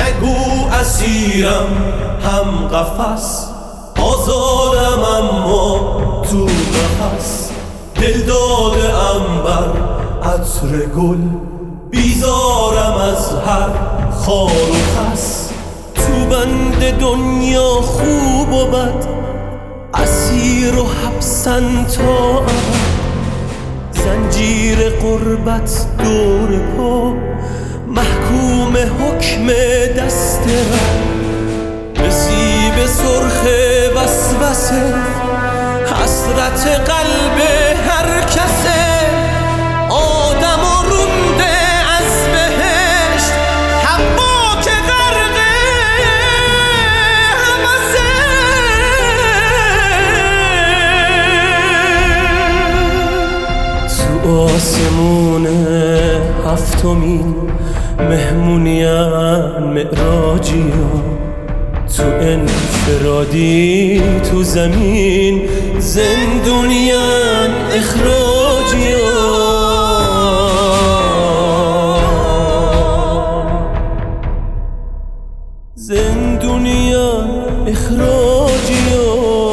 نگو اسیرم هم قفس، آزادم اما تو قفس. دل داده عنبر عطر گل، بیزارم از هر خار و خس. تو بند دنیا خوب و بد، اسیر و حبسن تا ابد. زنجیر قربت دور پا، محکوم حکم دست رد. نصیب سرخ وسوسه، حسرت قلب هر کسه. آدم و رونده از بهشت، حوا که غرق هوسه. تو آسمون هفتمین مهمونیم معراجیم، تو انفرادی تو زمین زندونیم اخراجیم. زندونیم اخراجیم.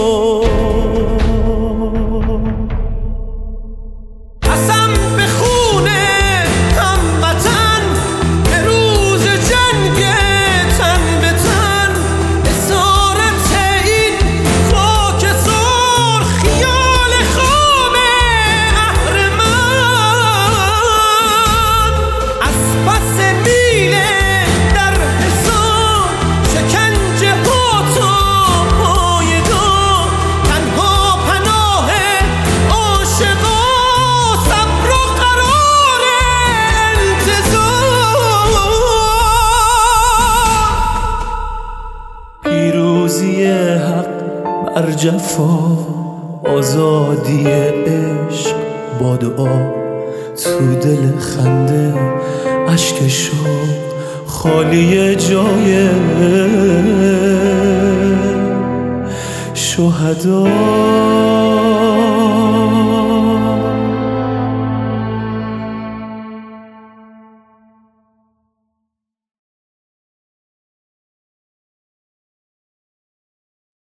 پیروزی حق بر جفا، آزادی عشق با دعا. تو دل خنده اشک شوق خالی جای شهدا.